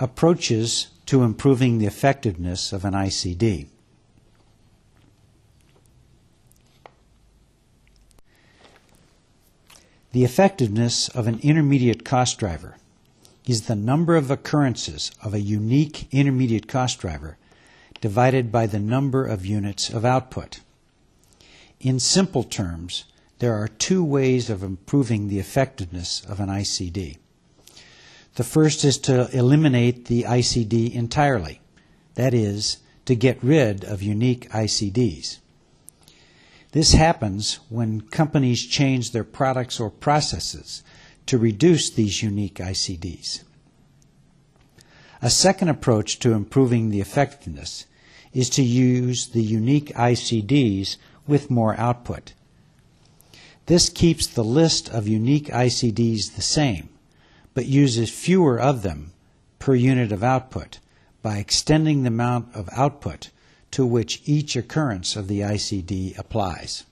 Approaches to improving the effectiveness of an ICD. The effectiveness of an intermediate cost driver is the number of occurrences of a unique intermediate cost driver divided by the number of units of output. In simple terms, there are two ways of improving the effectiveness of an ICD. The first is to eliminate the ICD entirely, that is, to get rid of unique ICDs. This happens when companies change their products or processes to reduce these unique ICDs. A second approach to improving the effectiveness is to use the unique ICDs with more output. This keeps the list of unique ICDs the same, but uses fewer of them per unit of output by extending the amount of output to which each occurrence of the ICD applies.